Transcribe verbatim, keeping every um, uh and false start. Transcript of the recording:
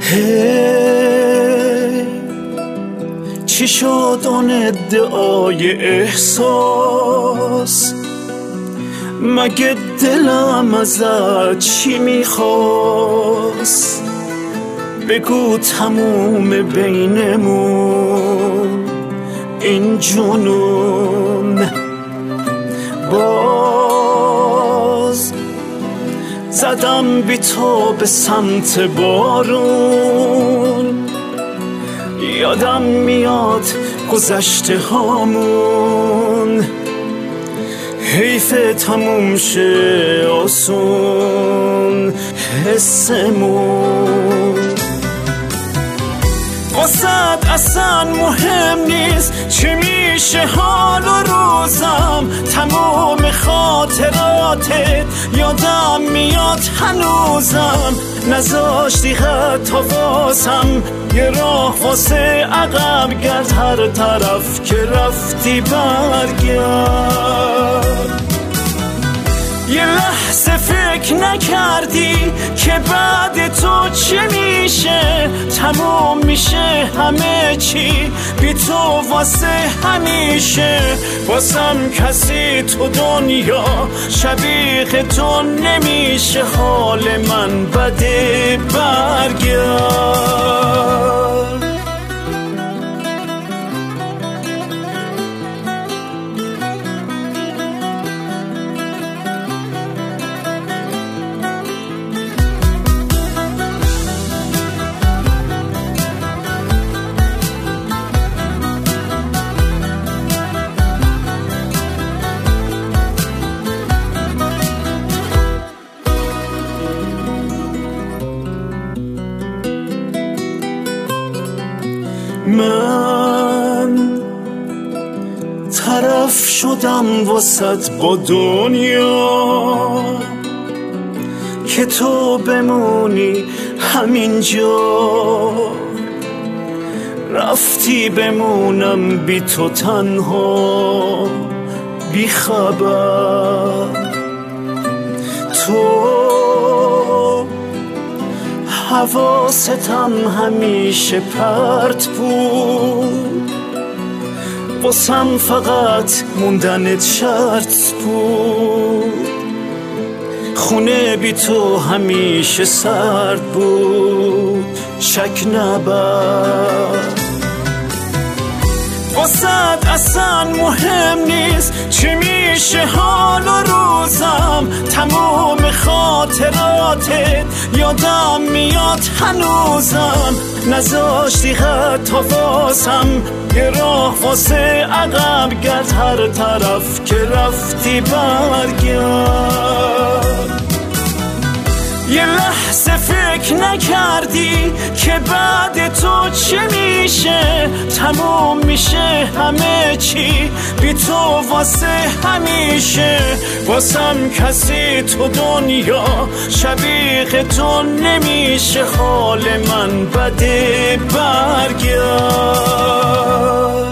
هی چی شد اون ادعای احساس؟ مگه دلم ازت چی میخواست؟ بگو تموم بینمون این جنون. باز زدم بی تو به سمت بارون، یادم میاد گذشته هامون. حیف تموم شه آسون حسمون. واسد اصلا مهم نیست چی میشه حال و روزم، تمام خاطراتت یادم میاد هنوزم. نذاشتی حتی واسم یه راه واسه عقب گرد، هر طرف که رفتی برگرد. یه لحظه فکر نکردی که بعد تو چه میشه؟ تموم میشه همه چی بی تو واسه همیشه. واسم کسی تو دنیا شبیه تو نمیشه، حال من بده برگرد. من طرف شدم واسط با دنیا که تو بمونی همینجا. رفتی بمونم بی تو تنها بی خبر. تو حواستم همیشه پرت بود، واسم فقط موندنت شرط بود. خونه بی تو همیشه سرد بود، شک نبر. واسد اصلا مهم نیست چی میشه حال و روزم، تمام خاطراتت یادم میاد هنوزم. نذاشتی حتی واسم یه راه واسه عقب گرد، هر طرف که رفتی برگرد. یه لحظه فکر نکردی که بعد تو چه میشه؟ تموم میشه همه چی بی تو واسه همیشه. واسم کسی تو دنیا شبیه تو نمیشه، حال من بده برگرد.